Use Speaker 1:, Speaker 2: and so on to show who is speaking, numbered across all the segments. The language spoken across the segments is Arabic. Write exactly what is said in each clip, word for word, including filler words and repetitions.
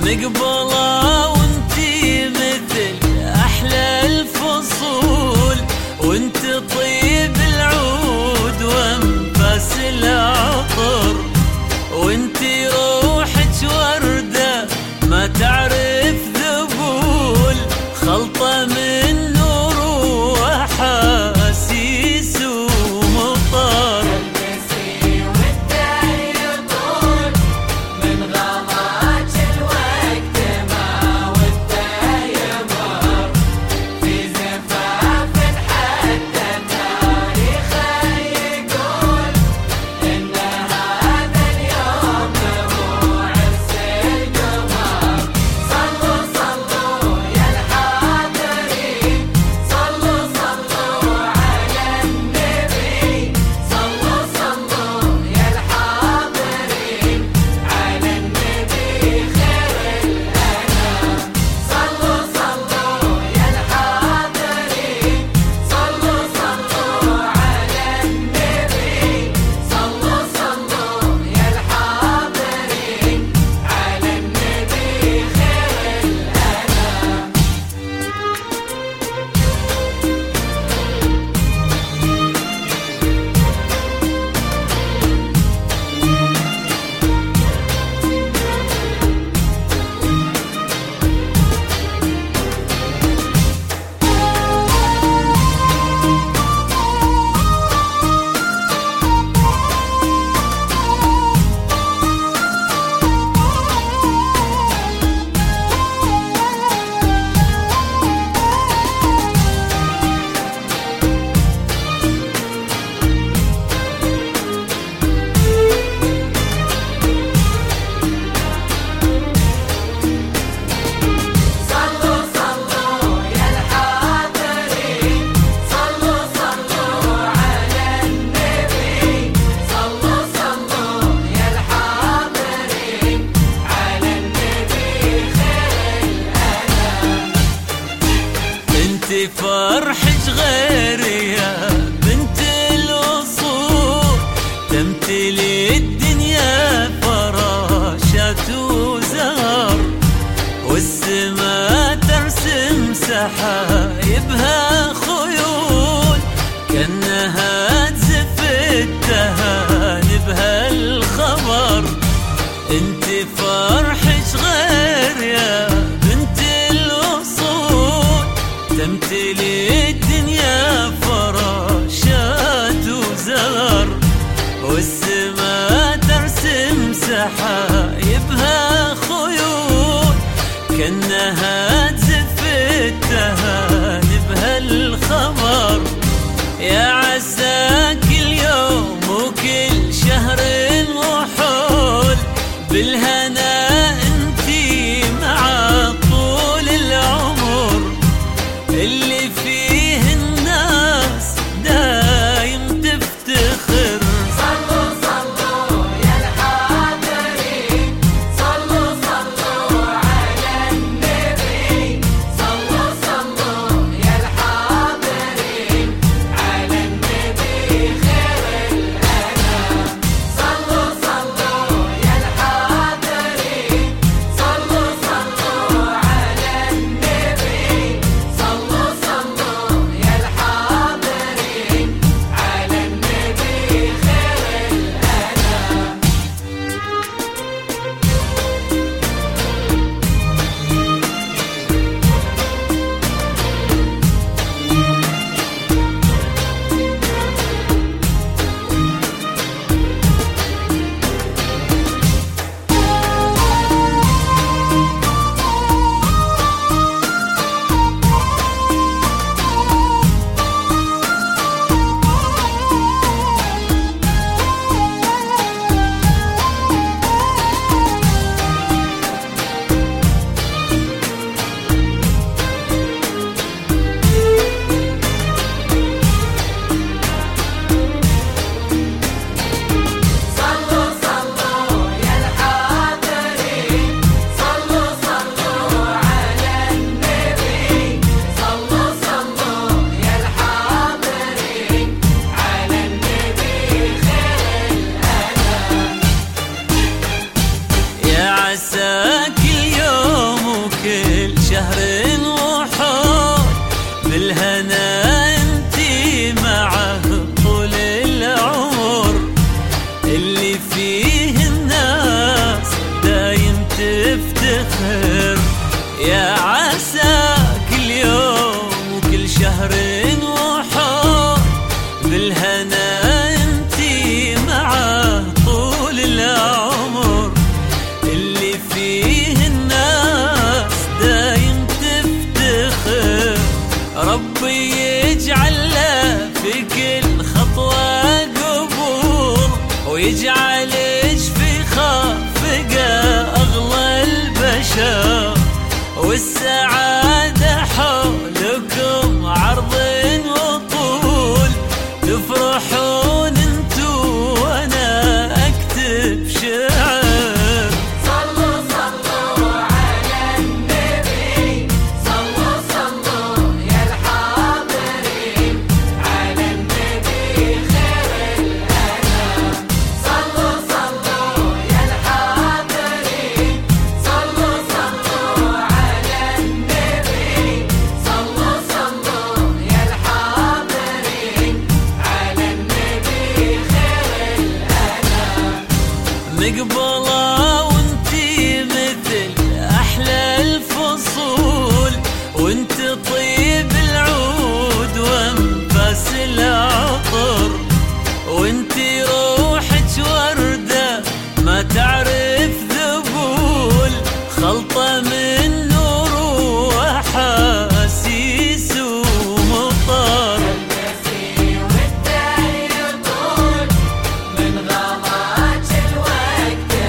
Speaker 1: مقبلة وانتي مثل أحلى الفصول، وانت طيب العود وانفاس العطر، وانتي روحك وردة ما تعرف ذبول، خلطة من نور وأحاسيس ومطر.
Speaker 2: تلبسي والدار يطول من غماج الوقت
Speaker 1: ويجعلش في خافقه أغلى البشر، والسعادة حولكم عرض وطول، تفرحون انتو وانا اكتب شعر.
Speaker 2: صلوا صلوا على النبي، صلوا صلوا يا الحاضرين على النبي خير الأنام. صلوا صلوا يا الحاضرين، صلوا صلوا على النبي، صلوا صلوا يا الحاضرين على النبي خير الأنام.
Speaker 1: مقبلة وانتي مثل أحلى الفصول، وانت طيب العود وانفاس العطر، وانتي روحك وردة ما تعرف ذبول، خلطة من نور وأحاسيس ومطر.
Speaker 2: والدهر يطول من غماج الوقت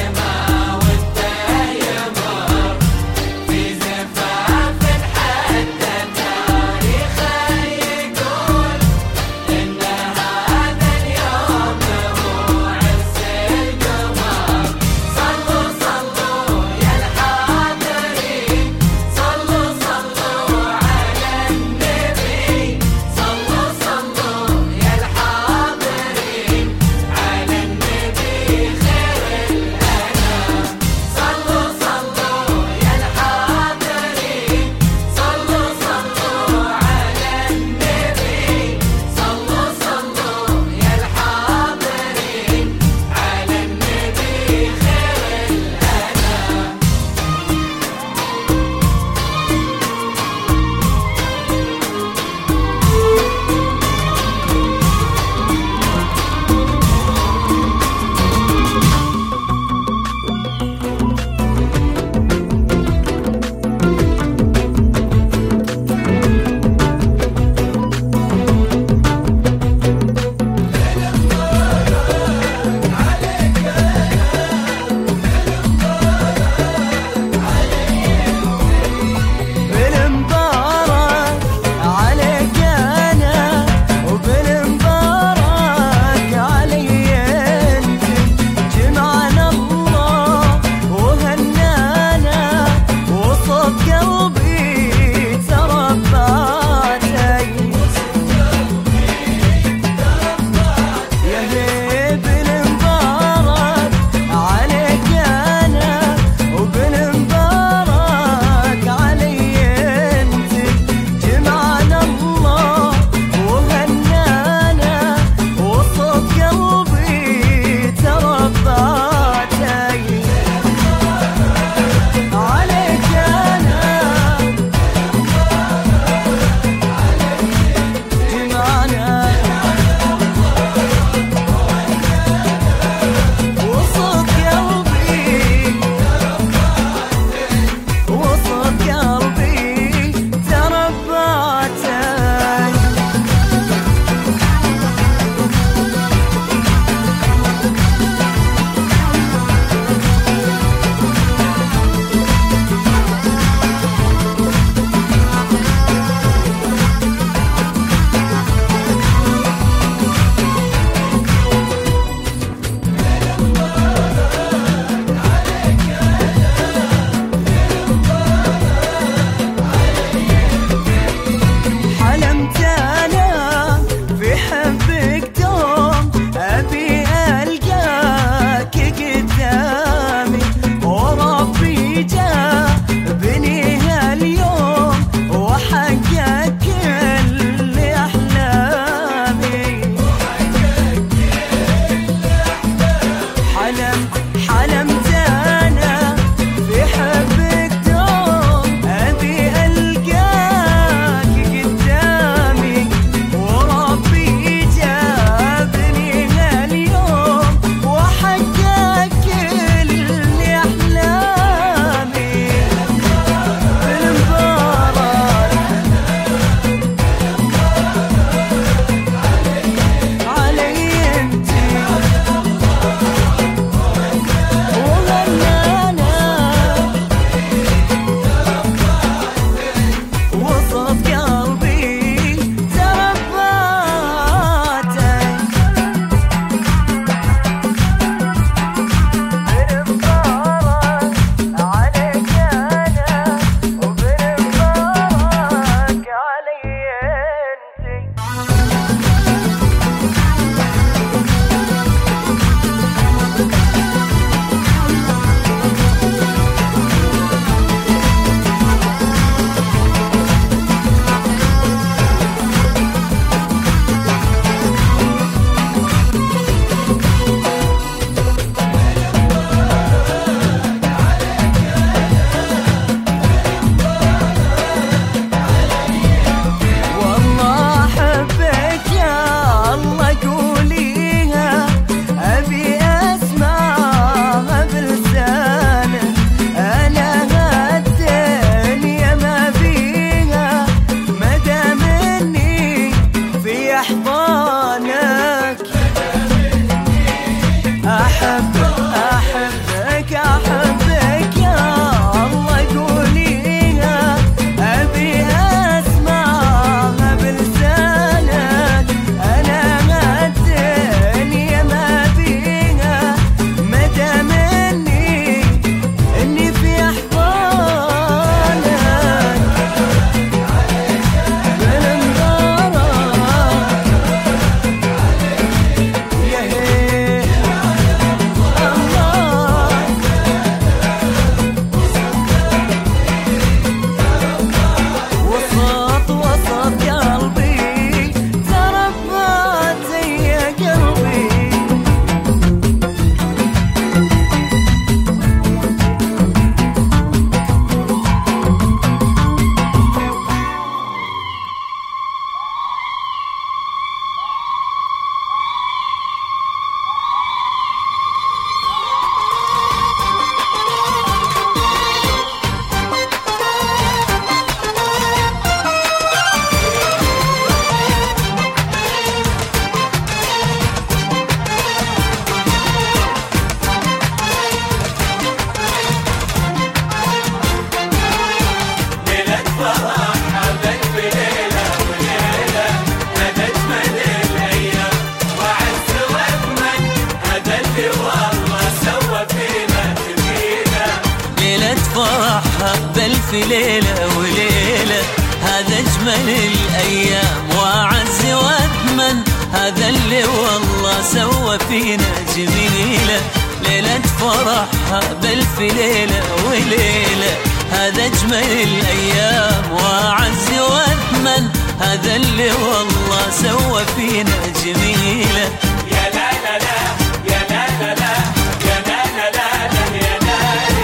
Speaker 1: بألف ليلة وليلة. هذا أجمل الأيام وأعز وأثمن، هذا اللي والله سوى فينا جميلة. ليلة فرحها بألف ليلة وليلة. هذا أجمل الأيام وأعز وأثمن، هذا اللي والله سوى فينا جميلة.
Speaker 2: يا لا لا لا يا لا لا لا يا لا لا لا يا لالي.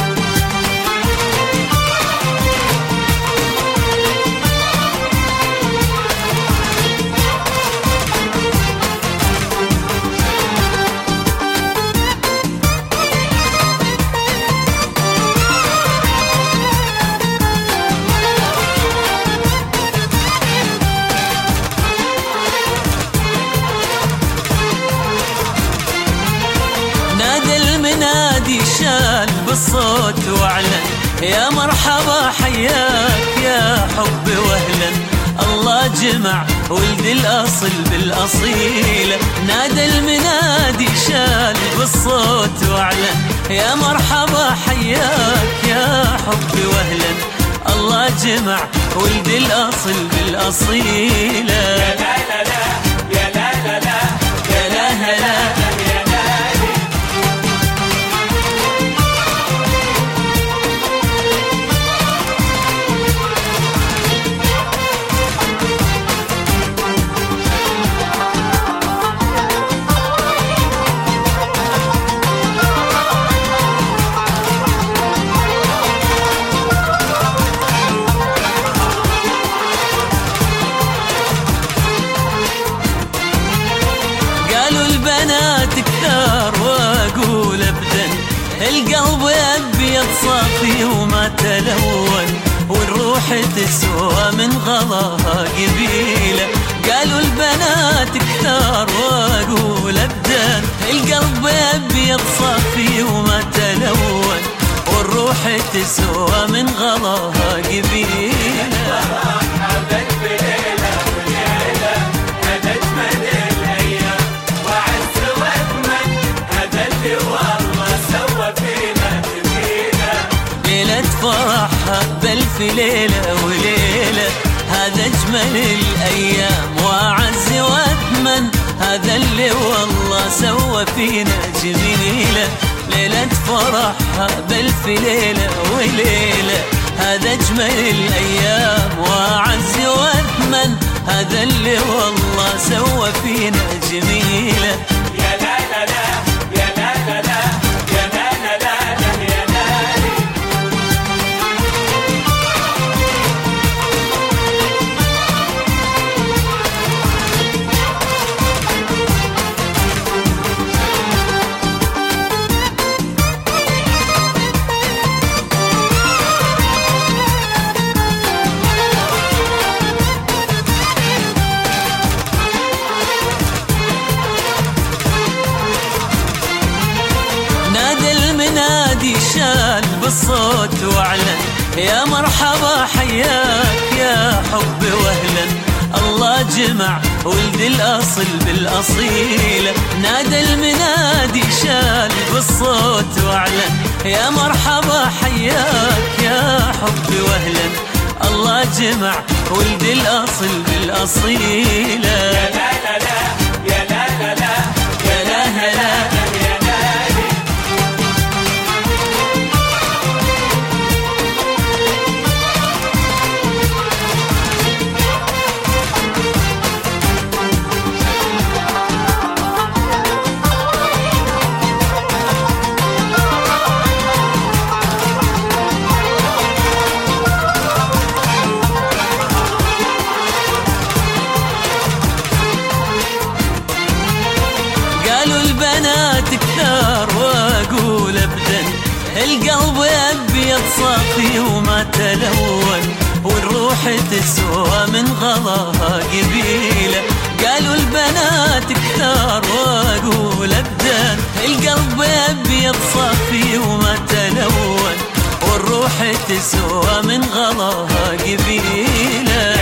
Speaker 1: شال بالصوت واعلن، يا مرحبا حياك يا حب واهلا. الله جمع ولد الاصل بالاصيله، نادى المنادي شال بالصوت واعلن، يا مرحبا حياك يا حب واهلا. الله جمع ولد الاصل بالاصيله.
Speaker 2: يا لا لا لا يا لا لا لا يا لا لا لا يا لالي.
Speaker 1: كثار واقول ابدا، القلب ابيض صافي وما تلون، والروح تسوى من غلاها قبيله. قالوا البنات كثار واقول ابدا، القلب ابيض صافي وما تلون، والروح تسوى من غلاها قبيله. فرحها بألف ليلة وليلة. هذا أجمل الأيام وأعز وأثمن، هذا اللي والله سوى فينا جميلة. ليلة فرحها بألف ليلة وليلة. هذا أجمل الأيام وأعز وأثمن، هذا اللي والله سوى فينا جميلة.
Speaker 2: يا لا لا لا يا لا لا لا يا لا لا لا يا لالي.
Speaker 1: المنادي شال بالصوت واعلن، يا مرحبا حياك يا حب واهلا. الله جمع ولد الاصل بالاصيله، نادى المنادي شال بالصوت واعلن، يا مرحبا حياك يا حب واهلا. الله جمع ولد الاصل بالاصيله.
Speaker 2: يا لا لا لا يا لا لا لا يا لا لا لا يا لالي.
Speaker 1: كثار واقول ابدا، القلب ابيض صافي وما تلون، والروح تسوى من غلاها قبيله. قالوا البنات كثار واقول ابدا، القلب ابيض صافي وما تلون، والروح تسوى من غلاها قبيله.